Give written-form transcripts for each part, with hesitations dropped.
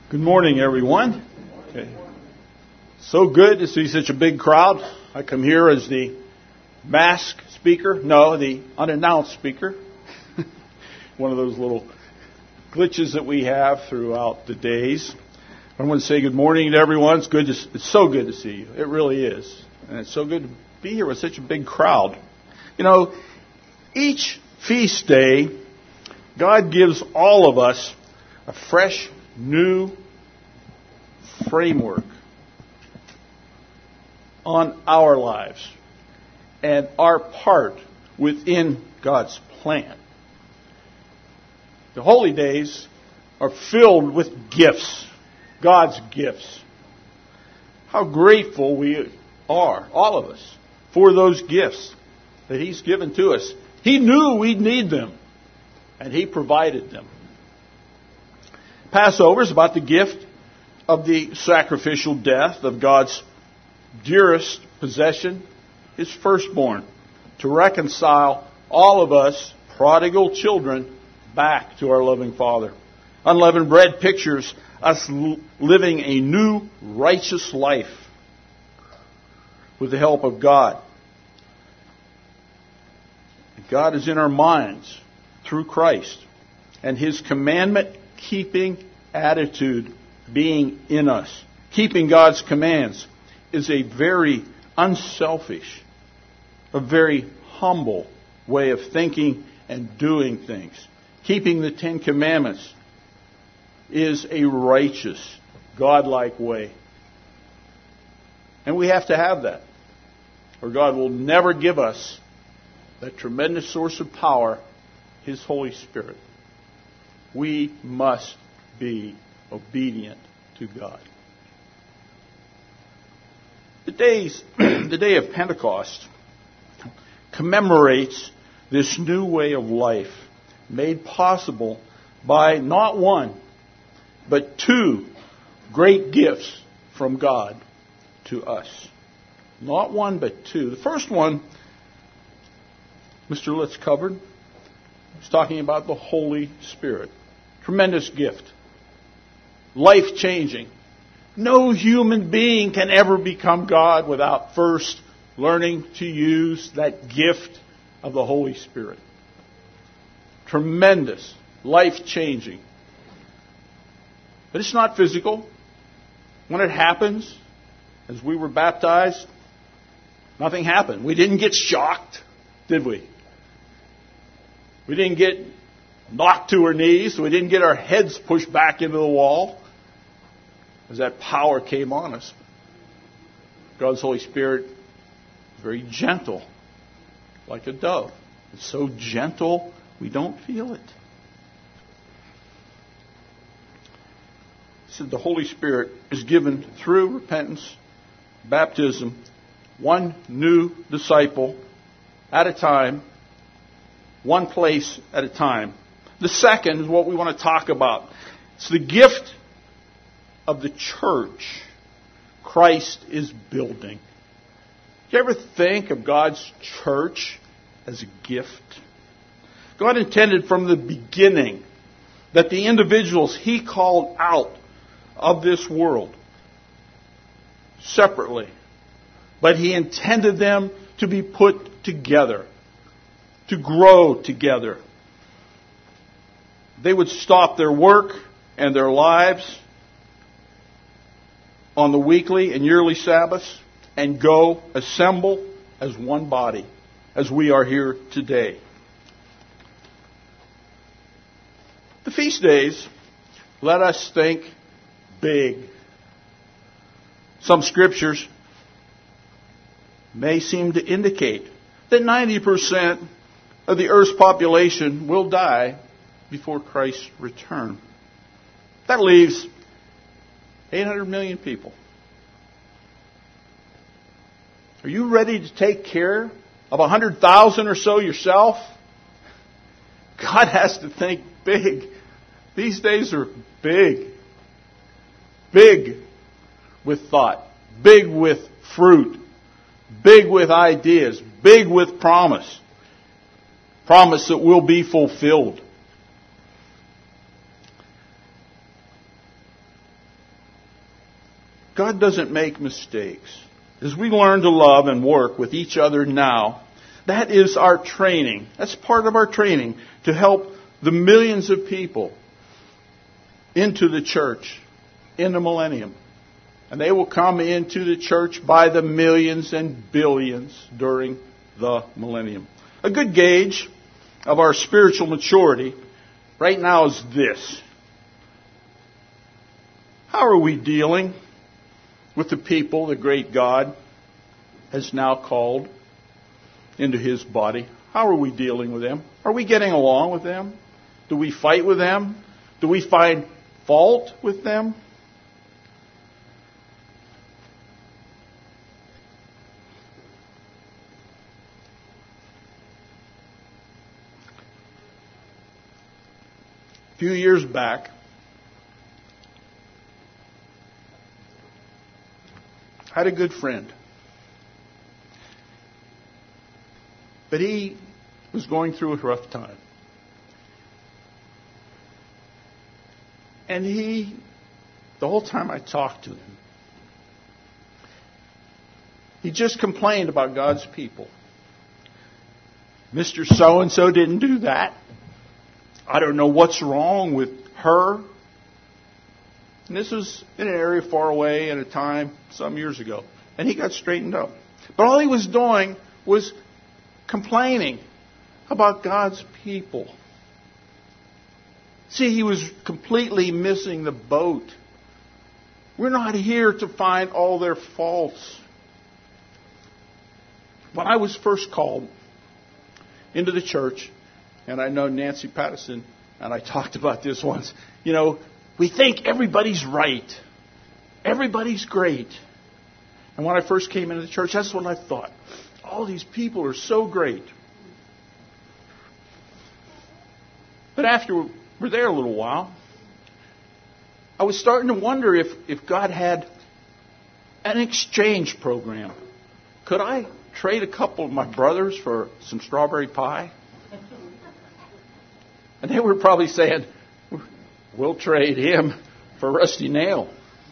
Good morning, everyone. Okay. So good to see such a big crowd. I come here as the masked speaker. No, the unannounced speaker. One of those little glitches that we have throughout the days. I want to say good morning to everyone. It's so good to see you. It really is. And it's so good to be here with such a big crowd. You know, each feast day, God gives all of us a fresh, new framework on our lives and our part within God's plan. The holy days are filled with gifts, God's gifts. How grateful we are, all of us, for those gifts that He's given to us. He knew we'd need them, and He provided them. Passover is about the gift of the sacrificial death of God's dearest possession, His firstborn, to reconcile all of us prodigal children back to our loving Father. Unleavened bread pictures us living a new righteous life with the help of God. God is in our minds through Christ, and His commandment-keeping attitude being in us. Keeping God's commands is a very unselfish, a very humble way of thinking and doing things. Keeping the Ten Commandments is a righteous, God-like way. And we have to have that, or God will never give us that tremendous source of power, His Holy Spirit. We must be obedient to God. The day of Pentecost commemorates this new way of life made possible by not one, but two great gifts from God to us. Not one, but two. The first one, Mr. Litz covered. He's talking about the Holy Spirit. Tremendous gift. Life-changing. No human being can ever become God without first learning to use that gift of the Holy Spirit. Tremendous. Life-changing. But it's not physical. When it happens, as we were baptized, nothing happened. We didn't get shocked, did we? We didn't get knocked to our knees. We didn't get our heads pushed back into the wall as that power came on us. God's Holy Spirit is very gentle, like a dove. It's so gentle, we don't feel it. He said the Holy Spirit is given through repentance, baptism, one new disciple at a time, one place at a time. The second is what we want to talk about. It's the gift of the church Christ is building. Do you ever think of God's church as a gift? God intended from the beginning that the individuals He called out of this world separately, but He intended them to be put together, to grow together. They would stop their work and their lives on the weekly and yearly Sabbaths and go assemble as one body, as we are here today. The feast days let us think big. Some scriptures may seem to indicate that 90% of the earth's population will die before Christ's return. That leaves 800 million people. Are you ready to take care of 100,000 or so yourself? God has to think big. These days are big. Big with thought. Big with fruit. Big with ideas. Big with promise. Promise that will be fulfilled. God doesn't make mistakes. As we learn to love and work with each other now, that is our training. That's part of our training to help the millions of people into the church in the millennium. And they will come into the church by the millions and billions during the millennium. A good gauge of our spiritual maturity right now is this. How are we dealing with the people the great God has now called into His body? How are we dealing with them? Are we getting along with them? Do we fight with them? Do we find fault with them? A few years back, I had a good friend. But he was going through a rough time. And the whole time I talked to him, he just complained about God's people. Mr. So-and-so didn't do that. I don't know what's wrong with her. And this was in an area far away at a time some years ago. And he got straightened up. But all he was doing was complaining about God's people. See, he was completely missing the boat. We're not here to find all their faults. When I was first called into the church, and I know Nancy Pattison and I talked about this once, we think everybody's right. Everybody's great. And when I first came into the church, that's what I thought. All these people are so great. But after we're there a little while, I was starting to wonder if God had an exchange program. Could I trade a couple of my brothers for some strawberry pie? And they were probably saying, we'll trade him for Rusty Nail.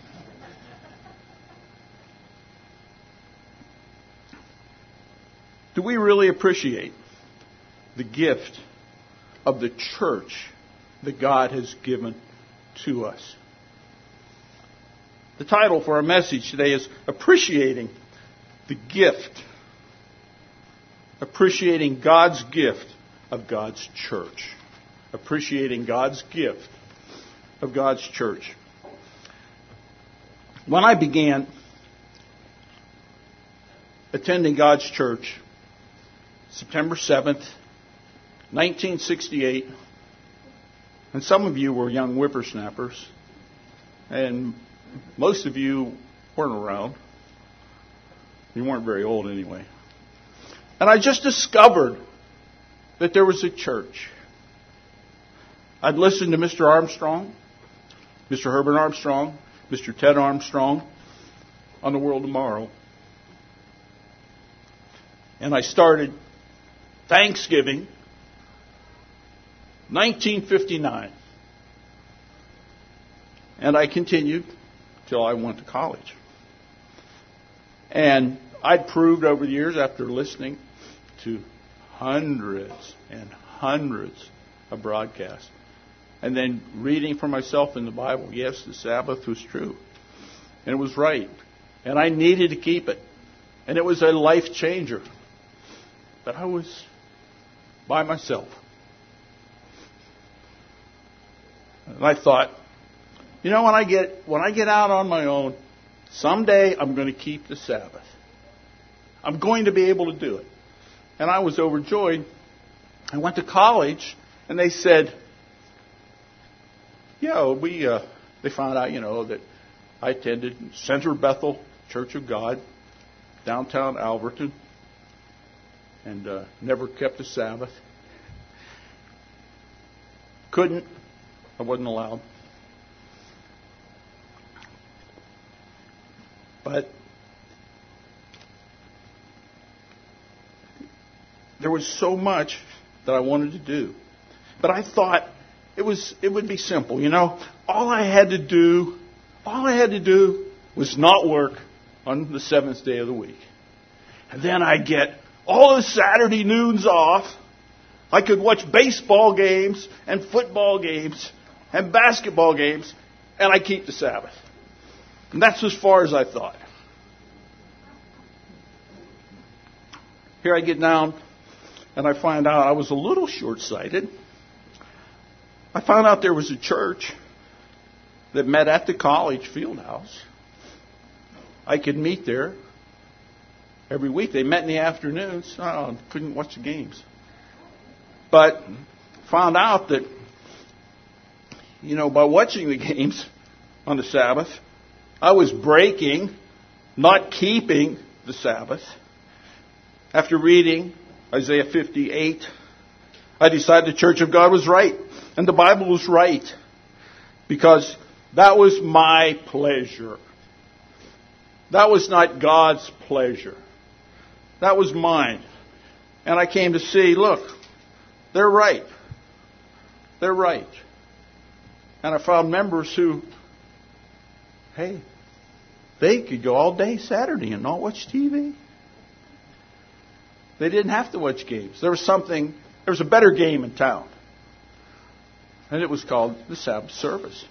Do we really appreciate the gift of the church that God has given to us? The title for our message today is Appreciating the Gift. Appreciating God's gift of God's church. Appreciating God's gift of God's church. When I began attending God's church, September 7th, 1968, and some of you were young whippersnappers, and most of you weren't around. You weren't very old anyway. And I just discovered that there was a church. I'd listened to Mr. Armstrong, Mr. Herbert Armstrong, Mr. Ted Armstrong on The World Tomorrow. And I started Thanksgiving, 1959. And I continued till I went to college. And I'd proved over the years, after listening to hundreds and hundreds of broadcasts, and then reading for myself in the Bible, yes, the Sabbath was true. And it was right. And I needed to keep it. And it was a life changer. But I was by myself. And I thought, when I get out on my own, someday I'm going to keep the Sabbath. I'm going to be able to do it. And I was overjoyed. I went to college, and they said, they found out, that I attended Center Bethel Church of God, downtown Alberton, and never kept the Sabbath. Couldn't. I wasn't allowed. But there was so much that I wanted to do. But I thought it would be simple, All I had to do was not work on the seventh day of the week. And then I get all the Saturday noons off. I could watch baseball games and football games and basketball games, and I keep the Sabbath. And that's as far as I thought. Here I get down, and I find out I was a little short-sighted. I found out there was a church that met at the college field house. I could meet there every week. They met in the afternoons. I couldn't watch the games. But found out that, by watching the games on the Sabbath, I was breaking, not keeping the Sabbath. After reading Isaiah 58, I decided the Church of God was right. And the Bible was right. Because that was my pleasure. That was not God's pleasure. That was mine. And I came to see, look, they're right. They're right. And I found members who, hey, they could go all day Saturday and not watch TV. They didn't have to watch games. There was a better game in town. And it was called the Sabbath service.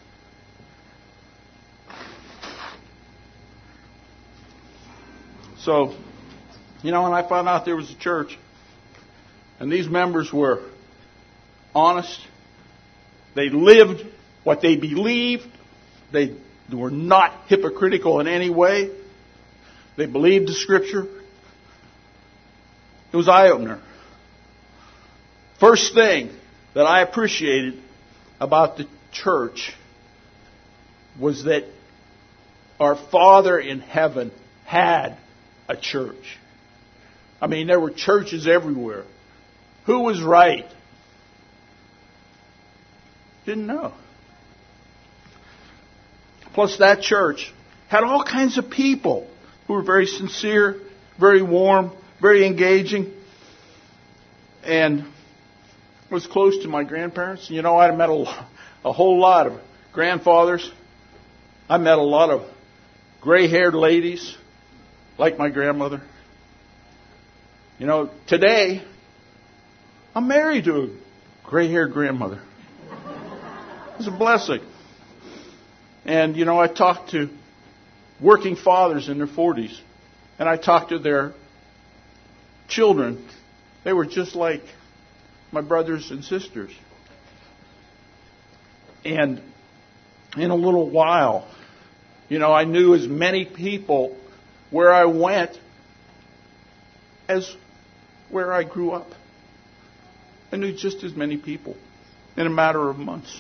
So, when I found out there was a church, and these members were honest, they lived what they believed, they were not hypocritical in any way, they believed the Scripture, it was eye-opener. First thing that I appreciated about the church was that our Father in heaven had a church. I mean, there were churches everywhere. Who was right? Didn't know. Plus, that church had all kinds of people who were very sincere, very warm, very engaging, and was close to my grandparents. I met a whole lot of grandfathers. I met a lot of gray-haired ladies, like my grandmother. Today, I'm married to a gray-haired grandmother. It's a blessing. And, I talked to working fathers in their 40s. And I talked to their children. They were just like my brothers and sisters. And in a little while, I knew as many people where I went as where I grew up. I knew just as many people in a matter of months.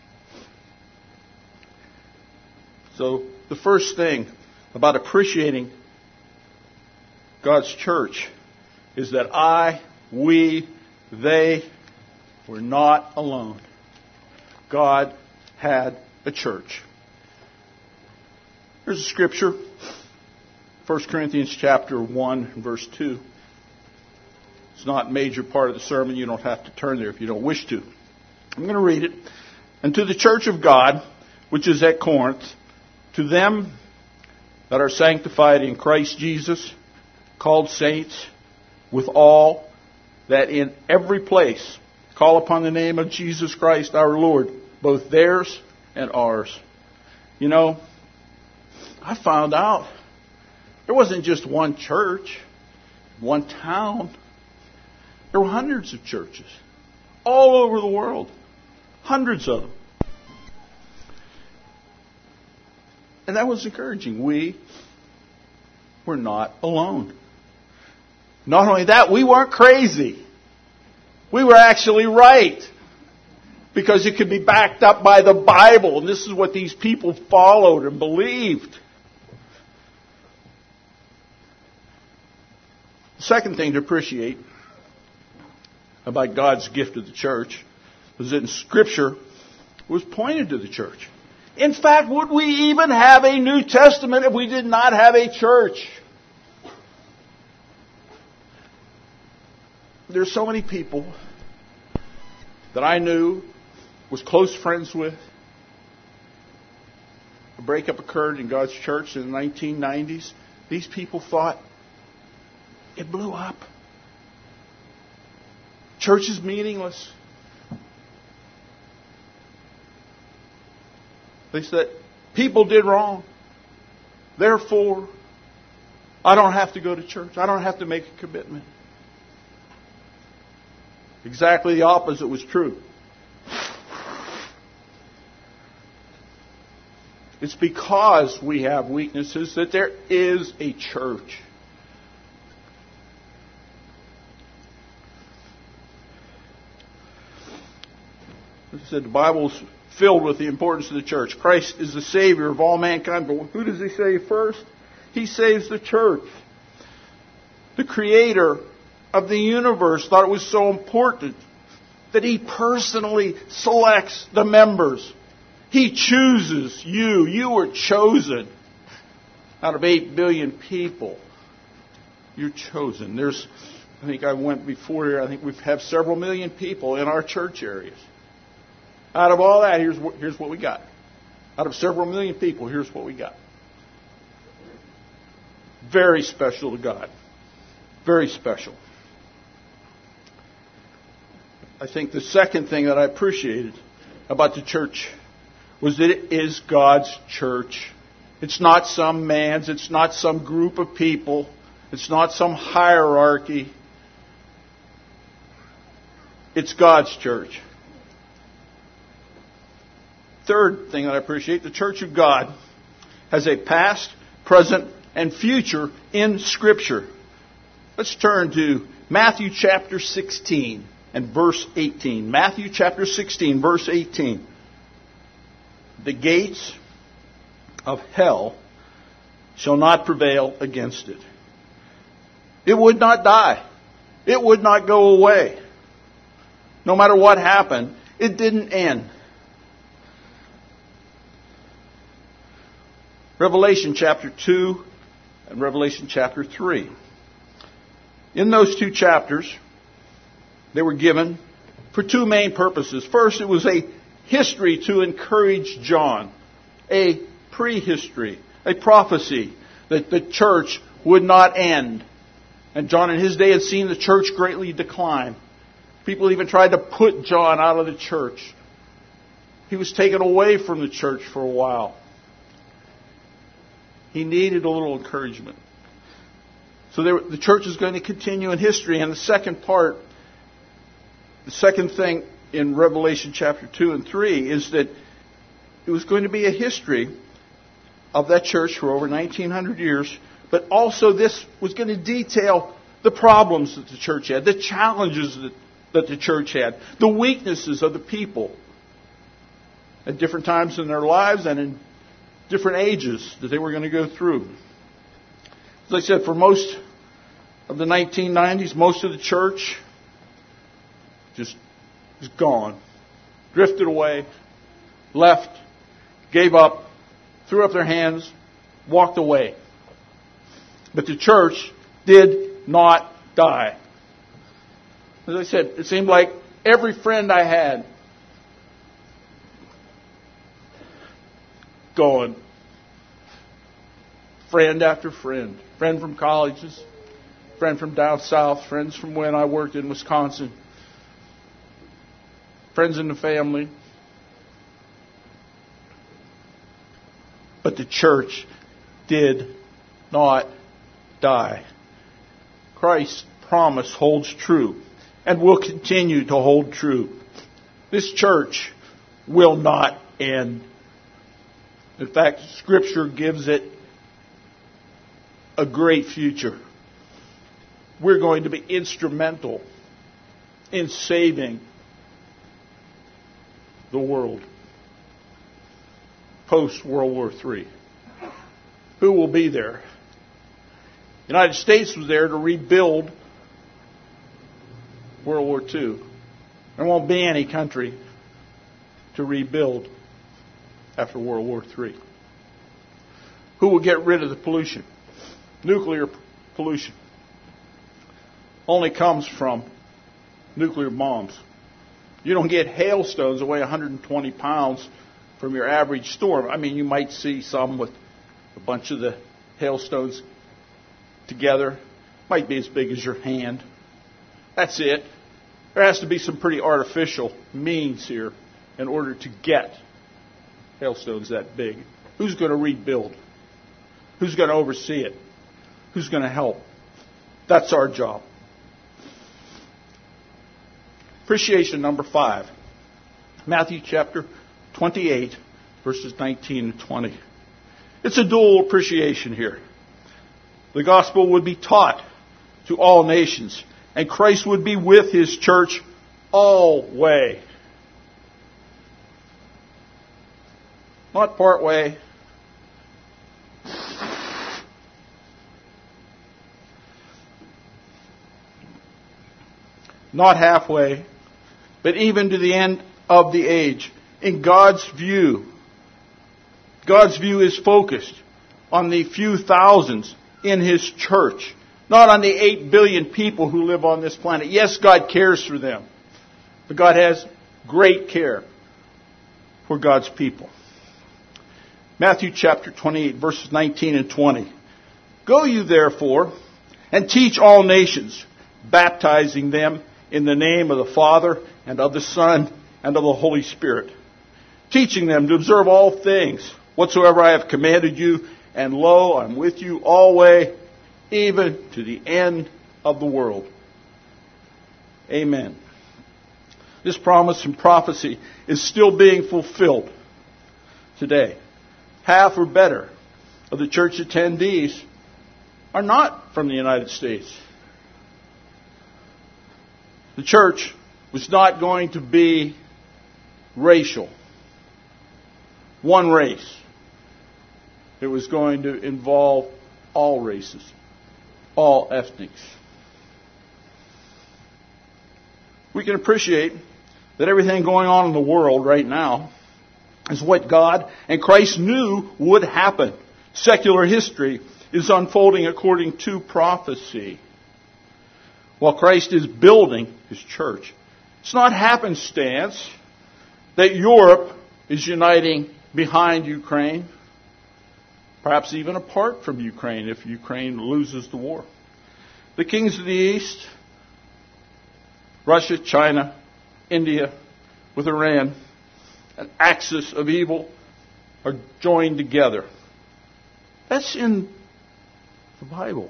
So the first thing about appreciating God's church is that they were not alone. God had a church. There's a scripture, 1 Corinthians chapter 1, verse 2. It's not a major part of the sermon. You don't have to turn there if you don't wish to. I'm going to read it. And to the church of God, which is at Corinth, to them that are sanctified in Christ Jesus, called saints, with all that in every place call upon the name of Jesus Christ our Lord, both theirs and ours. I found out there wasn't just one church, one town. There were hundreds of churches all over the world. Hundreds of them. And that was encouraging. We were not alone. Not only that, we weren't crazy. We were actually right. Because it could be backed up by the Bible. And this is what these people followed and believed. The second thing to appreciate about God's gift to the church was that in Scripture it was pointed to the church. In fact, would we even have a New Testament if we did not have a church? There's so many people that I knew, was close friends with, a breakup occurred in God's church in the 1990s, these people thought it blew up. Church is meaningless. They said, people did wrong. Therefore, I don't have to go to church. I don't have to make a commitment. Exactly the opposite was true. It's because we have weaknesses that there is a church. As I said, the Bible's filled with the importance of the church. Christ is the Savior of all mankind. But who does He save first? He saves the church. The Creator of the universe thought it was so important that He personally selects the members. He chooses you. You were chosen. Out of 8 billion people, you're chosen. I think I went before here, I think we have several million people in our church areas. Out of all that, here's what we got. Out of several million people, here's what we got. Very special to God. Very special. I think the second thing that I appreciated about the church was that it is God's church. It's not some man's. It's not some group of people. It's not some hierarchy. It's God's church. Third thing that I appreciate, the church of God has a past, present, and future in Scripture. Let's turn to Matthew chapter 16 and verse 18. Matthew chapter 16, verse 18. The gates of hell shall not prevail against it. It would not die. It would not go away. No matter what happened, it didn't end. Revelation chapter 2 and Revelation chapter 3. In those two chapters, they were given for two main purposes. First, it was a history to encourage John, a prehistory, a prophecy that the church would not end. And John in his day had seen the church greatly decline. People even tried to put John out of the church. He was taken away from the church for a while. He needed a little encouragement. So the church is going to continue in history. And the second part, the second thing in Revelation chapter 2 and 3 is that it was going to be a history of that church for over 1900 years. But also this was going to detail the problems that the church had, the challenges that the church had, the weaknesses of the people at different times in their lives and in different ages that they were going to go through. As I said, for most of the 1990s, most of the church just was gone, drifted away, left, gave up, threw up their hands, walked away. But the church did not die. As I said, it seemed like every friend I had gone. Friend after friend. Friend from colleges. Friend from down south. Friends from when I worked in Wisconsin. Friends in the family. But the church did not die. Christ's promise holds true and will continue to hold true. This church will not end. In fact, Scripture gives it a great future. We're going to be instrumental in saving the world post-World War III. Who will be there? The United States was there to rebuild World War II. There won't be any country to rebuild after World War III. Who will get rid of the pollution? Nuclear pollution only comes from nuclear bombs. You don't get hailstones that weigh 120 pounds from your average storm. I mean, you might see some with a bunch of the hailstones together. Might be as big as your hand. That's it. There has to be some pretty artificial means here in order to get hailstones that big. Who's going to rebuild? Who's going to oversee it? Who's going to help? That's our job. Appreciation number 5. Matthew chapter 28, verses 19 and 20. It's a dual appreciation here. The gospel would be taught to all nations, and Christ would be with His church always. Not part way. Not halfway, but even to the end of the age. In God's view is focused on the few thousands in His church, not on the 8 billion people who live on this planet. Yes, God cares for them, but God has great care for God's people. Matthew chapter 28, verses 19 and 20. Go you therefore and teach all nations, baptizing them in the name of the Father and of the Son and of the Holy Spirit, teaching them to observe all things whatsoever I have commanded you, and lo, I'm with you always, even to the end of the world. Amen. This promise and prophecy is still being fulfilled today. Half or better of the church attendees are not from the United States. The church was not going to be racial. One race. It was going to involve all races, all ethnics. We can appreciate that everything going on in the world right now is what God and Christ knew would happen. Secular history is unfolding according to prophecy. While Christ is building His church, it's not happenstance that Europe is uniting behind Ukraine, perhaps even apart from Ukraine if Ukraine loses the war. The kings of the East, Russia, China, India, with Iran, an axis of evil, are joined together. That's in the Bible.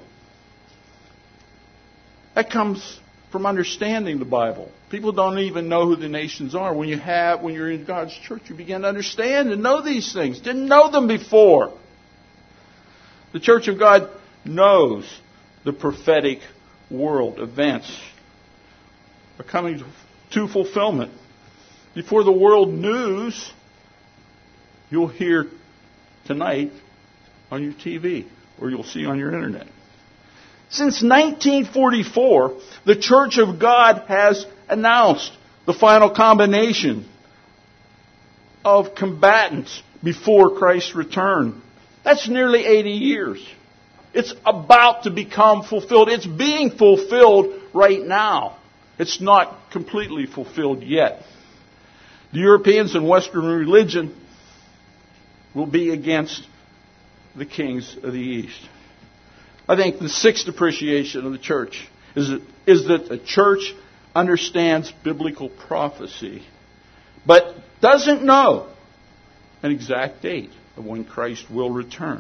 That comes from understanding the Bible. People don't even know who the nations are. When you're in God's church, you begin to understand and know these things. Didn't know them before. The Church of God knows the prophetic world events are coming to fulfillment. Before the world news, you'll hear tonight on your TV or you'll see on your internet. Since 1944, the Church of God has announced the final combination of combatants before Christ's return. That's nearly 80 years. It's about to become fulfilled. It's being fulfilled right now. It's not completely fulfilled yet. The Europeans and Western religion will be against the kings of the East. I think the sixth appreciation of the church is that the church understands biblical prophecy, but doesn't know an exact date of when Christ will return.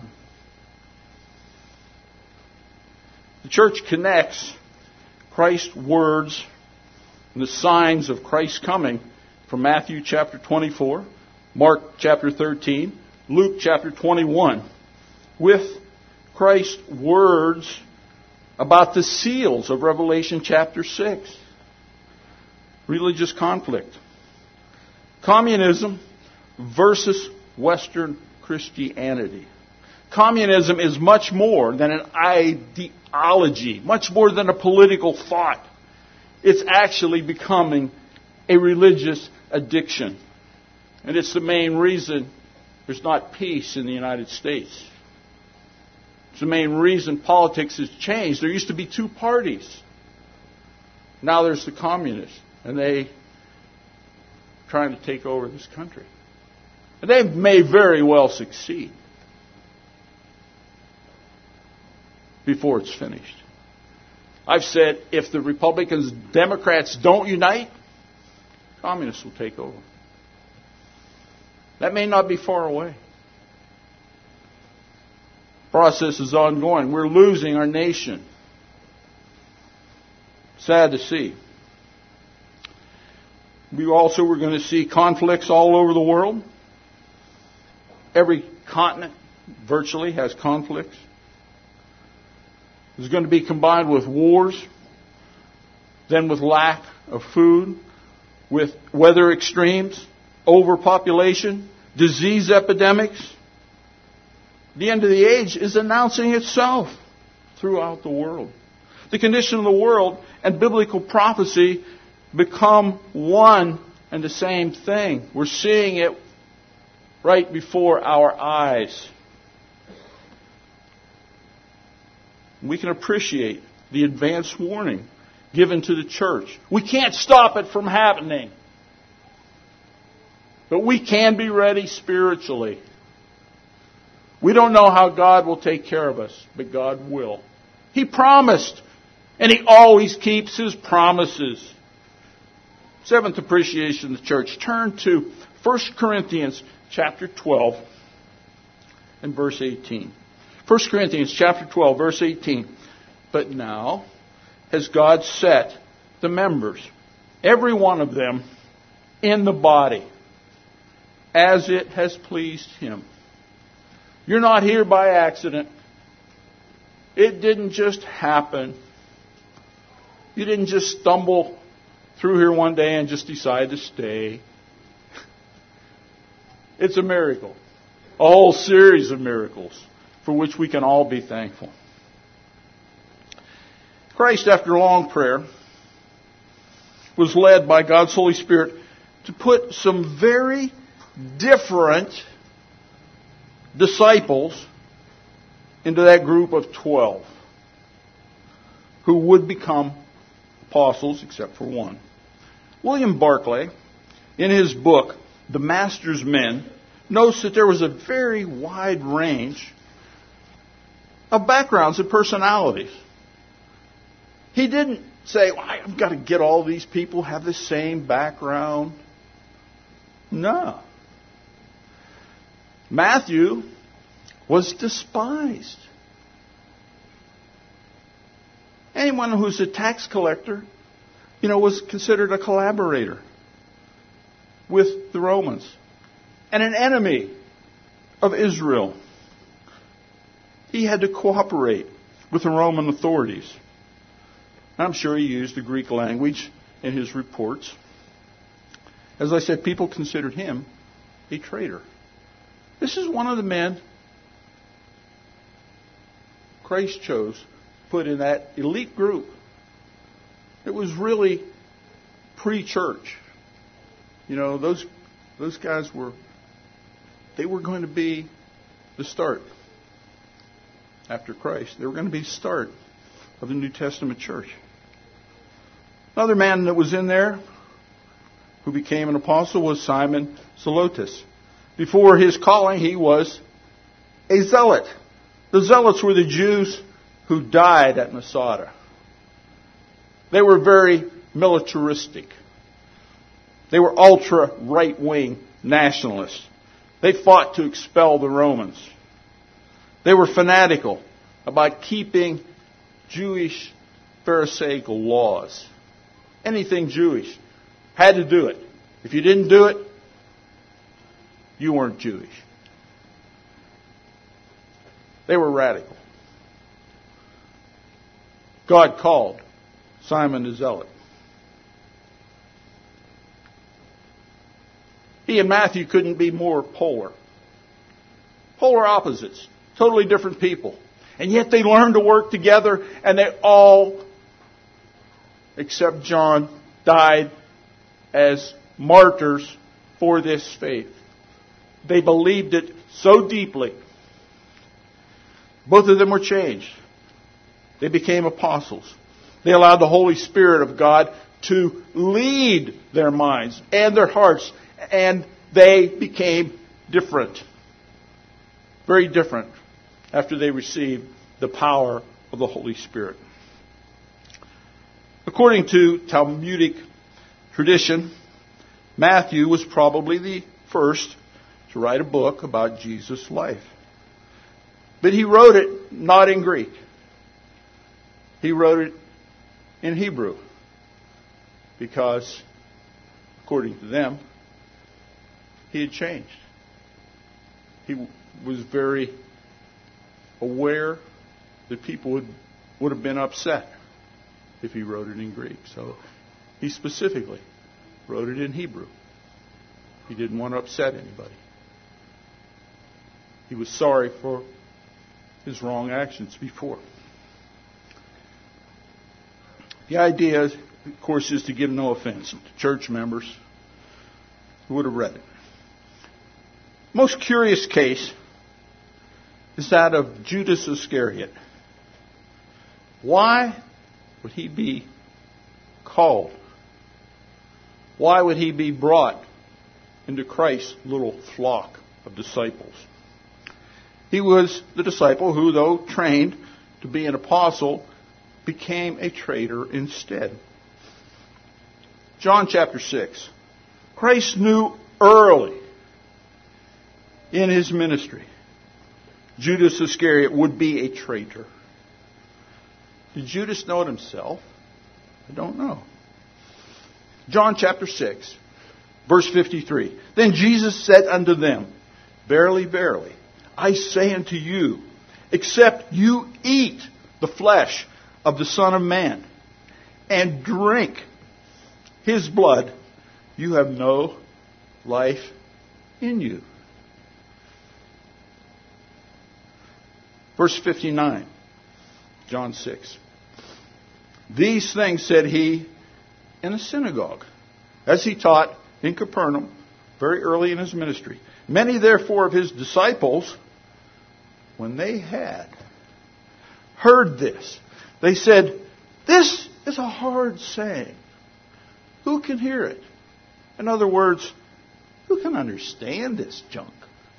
The church connects Christ's words and the signs of Christ's coming from Matthew chapter 24, Mark chapter 13, Luke chapter 21, with Christ's words about the seals of Revelation chapter 6. Religious conflict. Communism versus Western Christianity. Communism is much more than an ideology, much more than a political thought. It's actually becoming a religious addiction. And it's the main reason there's not peace in the United States. It's the main reason politics has changed. There used to be two parties. Now there's the communists, and they trying to take over this country. And they may very well succeed before it's finished. I've said if the Republicans, Democrats don't unite, communists will take over. That may not be far away. Process is ongoing. We're losing our nation. Sad to see. We're going to see conflicts all over the world. Every continent virtually has conflicts. It's going to be combined with wars, then with lack of food, with weather extremes, overpopulation, disease epidemics. The end of the age is announcing itself throughout the world. The condition of the world and biblical prophecy become one and the same thing. We're seeing it right before our eyes. We can appreciate the advance warning given to the church. We can't stop it from happening. But we can be ready spiritually. We don't know how God will take care of us, but God will. He promised, and He always keeps His promises. Seventh appreciation of the church. Turn to 1 Corinthians chapter 12 and verse 18. 1 Corinthians chapter 12, verse 18. But now has God set the members, every one of them, in the body, as it has pleased Him. You're not here by accident. It didn't just happen. You didn't just stumble through here one day and just decide to stay. It's a miracle. A whole series of miracles for which we can all be thankful. Christ, after long prayer, was led by God's Holy Spirit to put some very different disciples into that group of 12 who would become apostles, except for one. William Barclay, in his book, The Master's Men, notes that there was a very wide range of backgrounds and personalities. He didn't say, well, I've got to get all these people have the same background. No. Matthew was despised. Anyone who's a tax collector, was considered a collaborator with the Romans and an enemy of Israel. He had to cooperate with the Roman authorities. I'm sure he used the Greek language in his reports. As I said, people considered him a traitor. This is one of the men Christ chose, put in that elite group. It was really pre-church. Those guys were going to be the start after Christ. They were going to be the start of the New Testament church. Another man that was in there who became an apostle was Simon Zelotes. Before his calling, he was a zealot. The zealots were the Jews who died at Masada. They were very militaristic. They were ultra right-wing nationalists. They fought to expel the Romans. They were fanatical about keeping Jewish Pharisaical laws. Anything Jewish. Had to do it. If you didn't do it, you weren't Jewish. They were radical. God called Simon the Zealot. He and Matthew couldn't be more polar. Polar opposites. Totally different people. And yet they learned to work together, and they all, except John, died as martyrs for this faith. They believed it so deeply. Both of them were changed. They became apostles. They allowed the Holy Spirit of God to lead their minds and their hearts, and they became different. Very different after they received the power of the Holy Spirit. According to Talmudic tradition, Matthew was probably the first to write a book about Jesus' life. But he wrote it not in Greek. He wrote it in Hebrew because, according to them, he had changed. He was very aware that people would have been upset if he wrote it in Greek. So he specifically wrote it in Hebrew. He didn't want to upset anybody. He was sorry for his wrong actions before. The idea, of course, is to give no offense to church members who would have read it. Most curious case is that of Judas Iscariot. Why would he be called? Why would he be brought into Christ's little flock of disciples? He was the disciple who, though trained to be an apostle, became a traitor instead. John chapter 6. Christ knew early in his ministry Judas Iscariot would be a traitor. Did Judas know it himself? I don't know. John chapter 6, verse 53. Then Jesus said unto them, Verily, verily, I say unto you, except you eat the flesh of the Son of Man and drink his blood, you have no life in you. Verse 59, John 6. These things said he in a synagogue, as he taught in Capernaum very early in his ministry. Many therefore of his disciples, when they had heard this, they said, This is a hard saying. Who can hear it? In other words, who can understand this junk?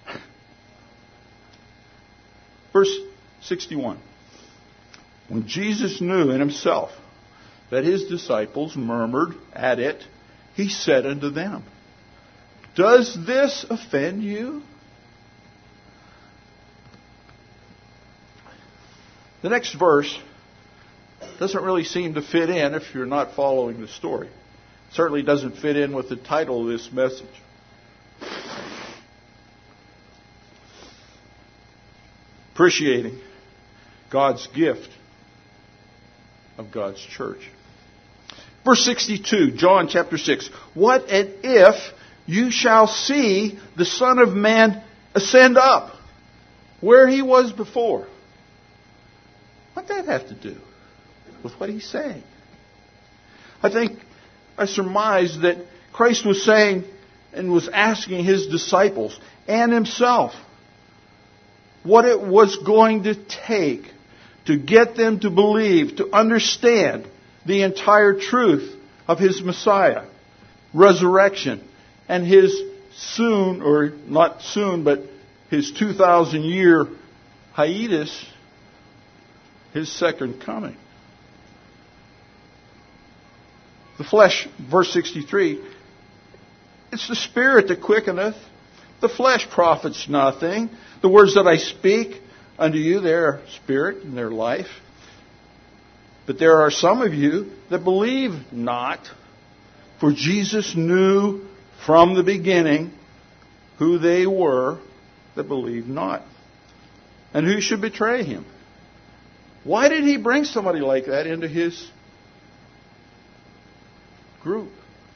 Verse 61. When Jesus knew in himself that his disciples murmured at it, he said unto them, Does this offend you? The next verse doesn't really seem to fit in if you're not following the story. It certainly doesn't fit in with the title of this message. Appreciating God's gift of God's church. Verse 62, John chapter 6. What and if you shall see the Son of Man ascend up where he was before? What does that have to do with what he's saying? I surmise that Christ was saying and was asking his disciples and himself what it was going to take to get them to believe, to understand the entire truth of his Messiah, resurrection, and his soon, or not soon, but his 2,000-year hiatus, his second coming. The flesh, verse 63, it's the Spirit that quickeneth. The flesh profits nothing. The words that I speak unto you, they are spirit and their life. But there are some of you that believe not, for Jesus knew from the beginning who they were that believed not, and who should betray him. Why did he bring somebody like that into his group?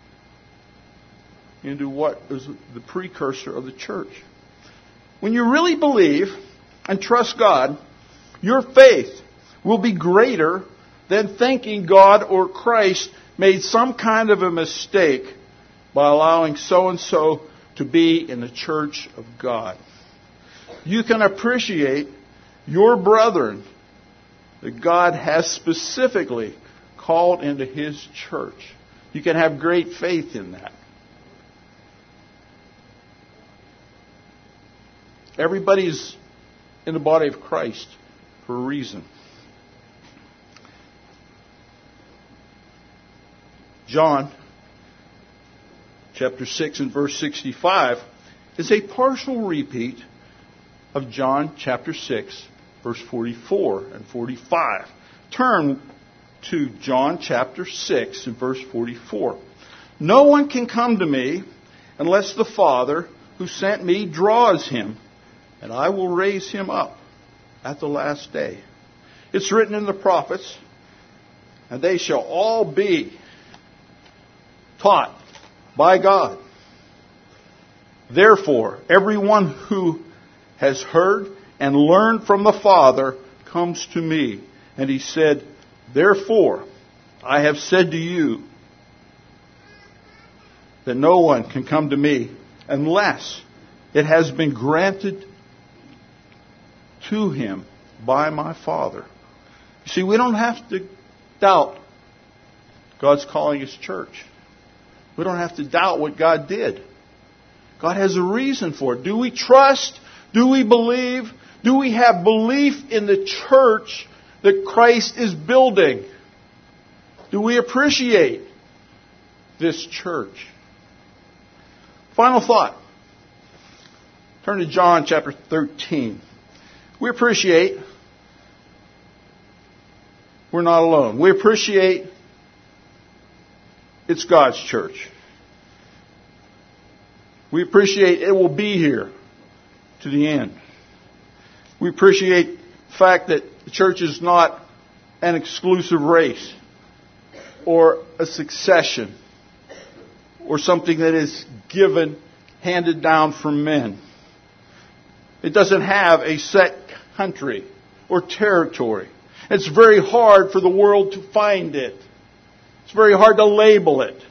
Into what is the precursor of the church? When you really believe and trust God, your faith will be greater than thinking God or Christ made some kind of a mistake by allowing so-and-so to be in the church of God. You can appreciate your brethren that God has specifically called into his church. You can have great faith in that. Everybody's in the body of Christ for a reason. John chapter 6 and verse 65 is a partial repeat of John chapter 6, verse 44 and 45. Turn to John chapter 6 and verse 44. No one can come to me unless the Father who sent me draws him, and I will raise him up at the last day. It's written in the prophets, and they shall all be taught by God. Therefore, everyone who has heard and learned from the Father comes to me. And he said, therefore, I have said to you that no one can come to me unless it has been granted to him by my Father. You see, we don't have to doubt God's calling His church. We don't have to doubt what God did. God has a reason for it. Do we trust? Do we believe? Do we have belief in the church that Christ is building? Do we appreciate this church? Final thought. Turn to John chapter 13. We appreciate we're not alone. We appreciate it's God's church. We appreciate it will be here to the end. We appreciate the fact that the church is not an exclusive race or a succession or something that is given, handed down from men. It doesn't have a set country or territory. It's very hard for the world to find it. It's very hard to label it.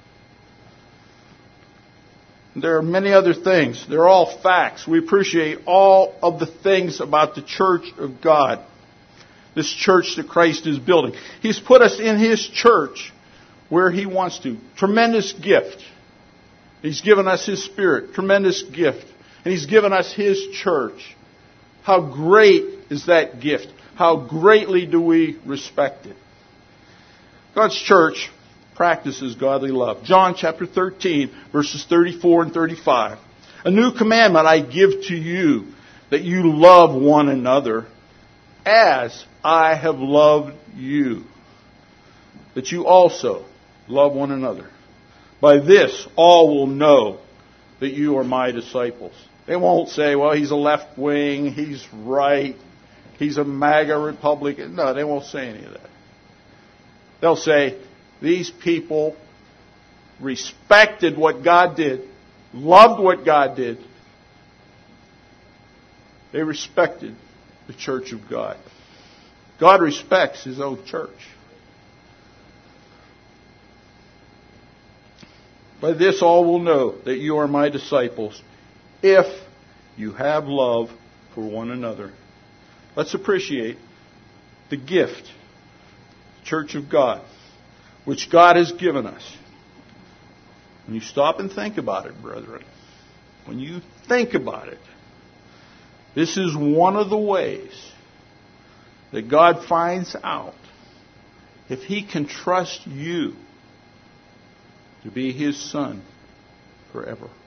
There are many other things. They're all facts. We appreciate all of the things about the church of God. This church that Christ is building. He's put us in His church where He wants to. Tremendous gift. He's given us His Spirit. Tremendous gift. And He's given us His church. How great is that gift? How greatly do we respect it? God's church practices godly love. John chapter 13, verses 34 and 35. A new commandment I give to you, that you love one another as I have loved you. That you also love one another. By this all will know that you are my disciples. They won't say, well, he's a left wing, he's right, he's a MAGA Republican. No, they won't say any of that. They'll say, these people respected what God did, loved what God did. They respected the church of God. God respects His own church. By this all will know that you are my disciples, if you have love for one another. Let's appreciate the gift, the church of God, which God has given us. When you stop and think about it, brethren, when you think about it, this is one of the ways that God finds out if He can trust you to be His son forever.